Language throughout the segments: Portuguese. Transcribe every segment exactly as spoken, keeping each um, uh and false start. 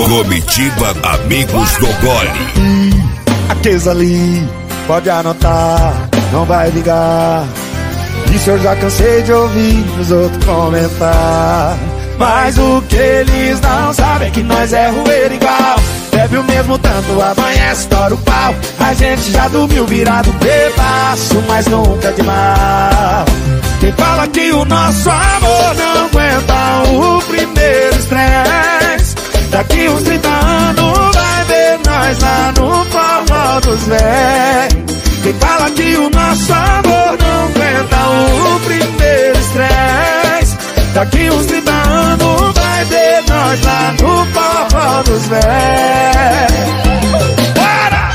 Comitiva Amigos do Gole. Aqueles ali, pode anotar, não vai ligar. Isso eu já cansei de ouvir os outros comentar. Mas o que eles não sabem é que nós é roeiro igual. Bebe o mesmo tanto, amanhã estoura o pau. A gente já dormiu virado bebaço, mas nunca de mal. Quem fala que o nosso amor não aguenta o primeiro estresse, daqui uns trinta anos vai ver nós lá no forró dos véi. Quem fala que o nosso amor não aguenta o primeiro estresse, daqui uns trinta anos vai ver nós lá no forró dos véi. Bora!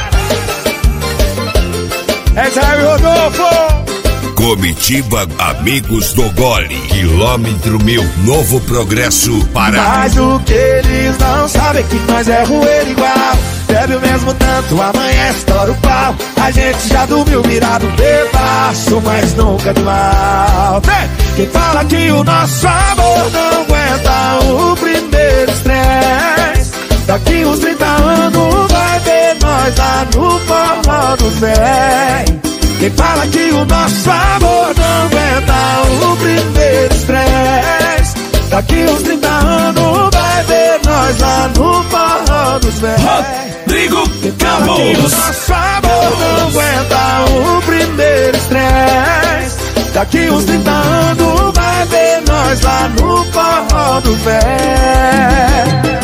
É Jair Rodolfo! Comitiva Amigos do Gole. Quilômetro mil, Novo Progresso, Pará. Mas o que eles não sabem é que nós é roeiro igual. Bebe o mesmo tanto, amanhã estoura o pau. A gente já dormiu virado bebaço, mas nunca de mal. Quem fala que o nosso amor não aguenta o primeiro estresse, daqui uns trinta anos vai ver nós lá no forró dos véi. Quem fala que o nosso amor não aguenta o primeiro estresse, daqui uns trinta anos vai ver nós lá no forró dos véi. Rodrigo Quem fala que o nosso amor não aguenta o primeiro estresse, daqui uns trinta anos vai ver nós lá no forró dos véi.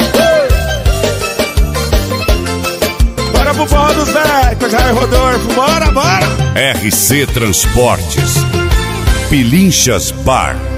Bora pro forró dos véi, com Jair Rodolfo, bora, bora! R C Transportes, Pilinchas Bar.